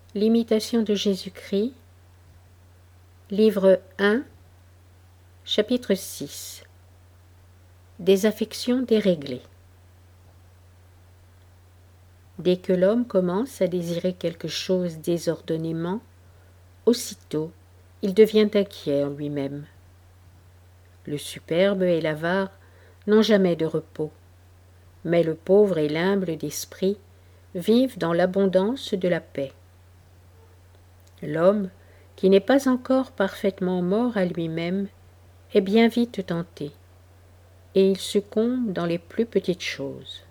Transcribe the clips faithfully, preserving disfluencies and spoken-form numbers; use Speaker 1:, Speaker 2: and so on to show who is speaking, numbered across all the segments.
Speaker 1: L'imitation de Jésus-Christ, livre un, chapitre six. Des affections déréglées. Dès que l'homme commence à désirer quelque chose désordonnément, aussitôt il devient inquiet en lui-même. Le superbe et l'avare n'ont jamais de repos, mais le pauvre et l'humble d'esprit vivent dans l'abondance de la paix. L'homme, qui n'est pas encore parfaitement mort à lui-même, est bien vite tenté, et il succombe dans les plus petites choses.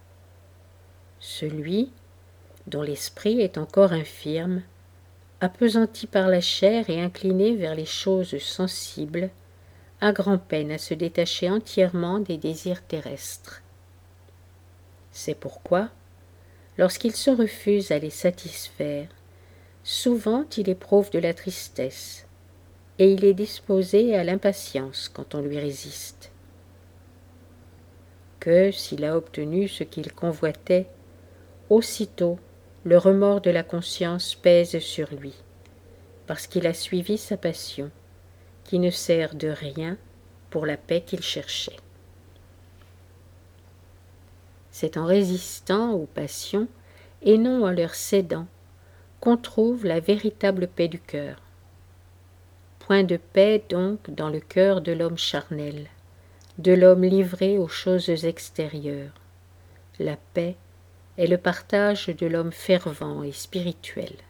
Speaker 1: Celui, dont l'esprit est encore infirme, appesanti par la chair et incliné vers les choses sensibles, a grand-peine à se détacher entièrement des désirs terrestres. C'est pourquoi, lorsqu'il se refuse à les satisfaire, souvent il éprouve de la tristesse, et il est disposé à l'impatience quand on lui résiste. Que, s'il a obtenu ce qu'il convoitait, aussitôt le remords de la conscience pèse sur lui, parce qu'il a suivi sa passion, qui ne sert de rien pour la paix qu'il cherchait. C'est en résistant aux passions, et non en leur cédant, qu'on trouve la véritable paix du cœur. Point de paix donc dans le cœur de l'homme charnel, de l'homme livré aux choses extérieures. La paix est le partage de l'homme fervent et spirituel.